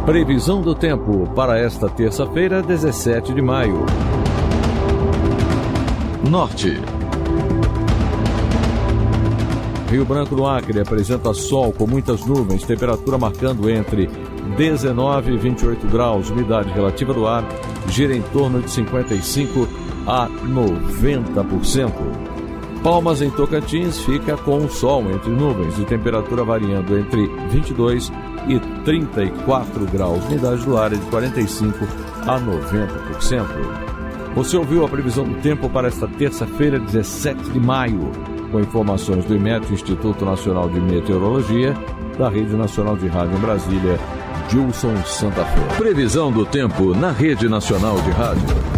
Previsão do tempo para esta terça-feira, 17 de maio. Norte. Rio Branco no Acre apresenta sol com muitas nuvens, temperatura marcando entre 19 e 28 graus, umidade relativa do ar gira em torno de 55 a 90%. Palmas em Tocantins fica com o sol entre nuvens e temperatura variando entre 22 e 34 graus, umidade do ar é de 45 a 90%. Você ouviu a previsão do tempo para esta terça-feira, 17 de maio. Com informações do IMET, Instituto Nacional de Meteorologia, da Rede Nacional de Rádio em Brasília, Gilson Santa Fé. Previsão do tempo na Rede Nacional de Rádio.